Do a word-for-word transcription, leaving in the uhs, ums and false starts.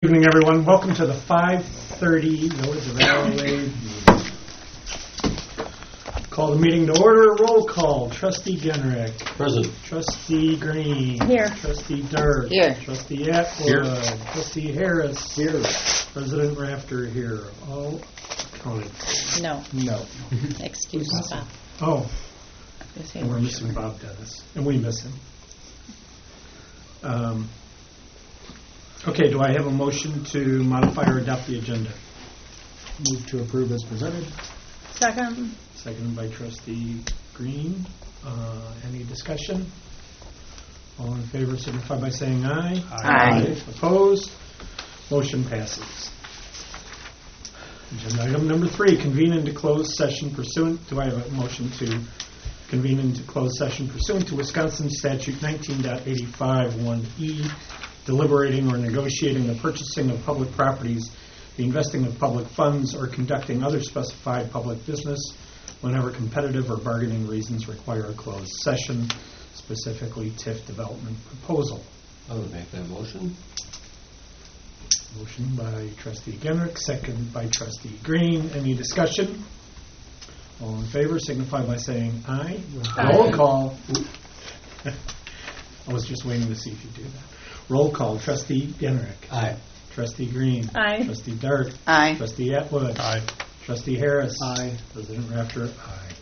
Good evening, everyone. Welcome to the five thirty Village of Alloway meeting. Call the meeting to order. Roll call. Trustee Genrick. Present. Trustee Green. Here. Trustee Dirk. Here. Trustee Atwood. Here. Trustee Harris. Here. President Rafter here. All counted. No. No. Excuse me, Bob. Oh, Is he- and we're missing Bob Dennis. And we miss him. Um, okay, do I have a motion to modify or adopt the agenda? Move to approve as presented. Second. Seconded by Trustee Green. Uh, any discussion? All in favor signify by saying aye. Aye. Opposed? Motion passes. Agenda item number three, convene into closed session pursuant. Do I have a motion to convene into closed session pursuant to Wisconsin Statute nineteen eighty-five one E, deliberating or negotiating the purchasing of public properties, the investing of public funds, or conducting other specified public business whenever competitive or bargaining reasons require a closed session, specifically T I F development proposal. I would make that motion. Motion by Trustee Genrick, second by Trustee Green. Any discussion? All in favor signify by saying aye. Aye. Roll call. I was just waiting to see if you do that. Roll call. Trustee Genrick. Aye. Trustee Green. Aye. Trustee Dart. Aye. Trustee Atwood. Aye. Trustee Harris. Aye. President Rafter. Aye.